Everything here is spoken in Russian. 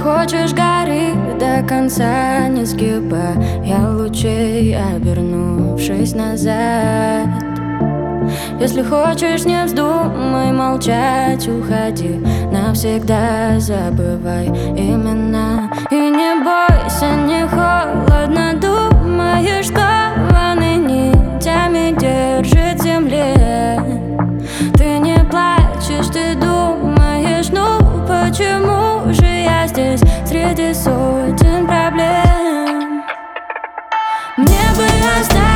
хочешь, гори до конца, не сгибая лучей, обернувшись назад. Если хочешь, не вздумай молчать, уходи навсегда, забывай имена. И не бойся, не холодно, думаешь, что ваны нитями держит в земле. Ты не плачешь, ты думаешь, ну почему же я здесь среди сотен проблем? Мне бы оставить